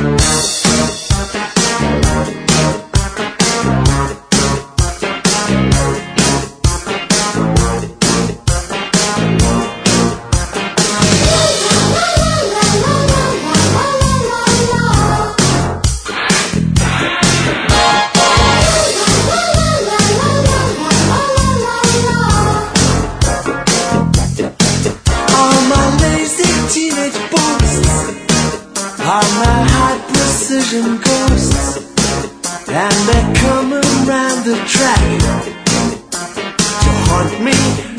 Are my high-precision ghosts, and they're coming round the track to haunt me.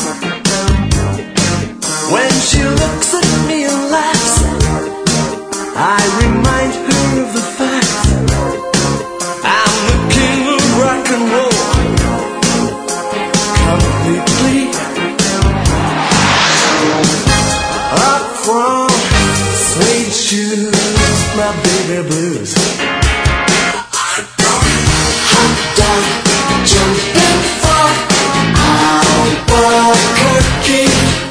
When she looks at me and laughs, I remind her of the fact I'm the king of rock and roll, completely. Up from suede shoes, my baby blues. Hot dog, jumping for Albuquerque.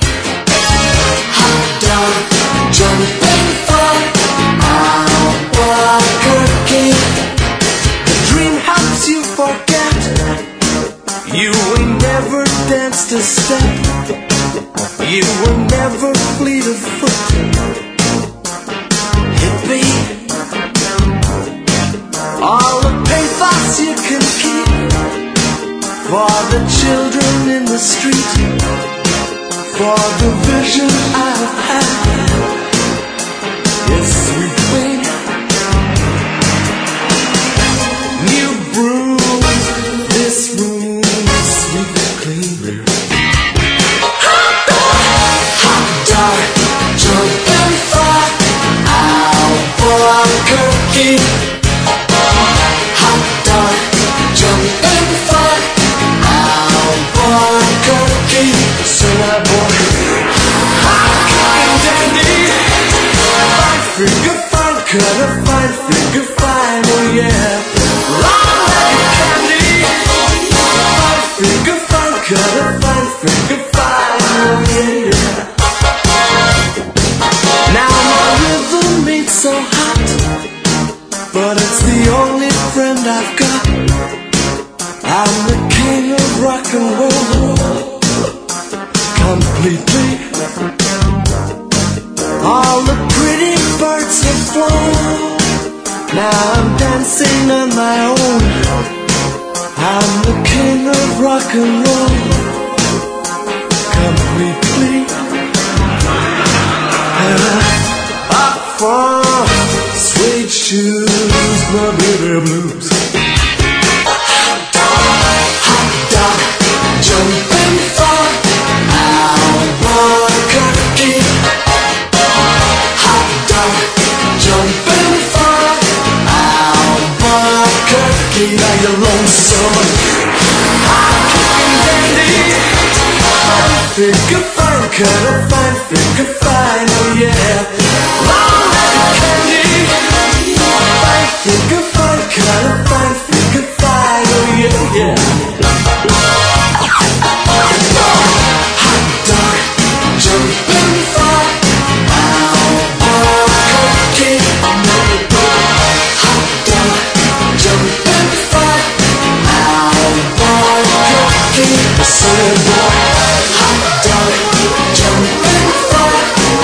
Hot dog, jumping for Albuquerque. The dream helps you forget you ain't never danced a step. You will never fleet of foot. Hippie, all the pathos you can keep for the children in the street, for the vision I've had. Yes, sweet wing, new broom, this room is sweet and clean. Jumping for Albuquerque. Hot dog, jumping for Albuquerque. Sinner boy, hot cotton dandy. Fine figure, fine cutter, fine figure, fine, oh yeah. Long-legged candy. Fine figure, fine cutter, fine figure, fine, oh yeah. So hot, but it's the only friend I've got. I'm the king of rock and roll, completely. All the pretty birds have flown, now I'm dancing on my own. I'm the king of rock and roll, completely. Up from suede shoes, my baby blues. Hot dog, jumping for Albuquerque. Hot dog, jumping for Albuquerque. Now you're lonesome, hot kicking dandy. Fine figure, fine cutter, fine figure, fine, oh yeah. Long-legged candy. Fine figure, fine cutter, fine figure, fine, oh yeah, yeah. Hot dog, jumping for Albuquerque. Hot dog, jumping for Albuquerque. Silly boy, hot dog, jumping for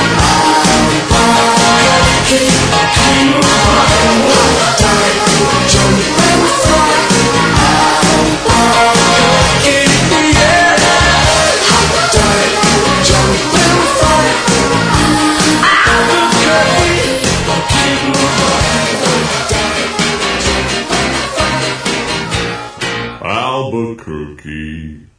Albuquerque. Hot dog, jumping for Albuquerque. Yeah. Hot dog, jumping for Albuquerque. Albuquerque.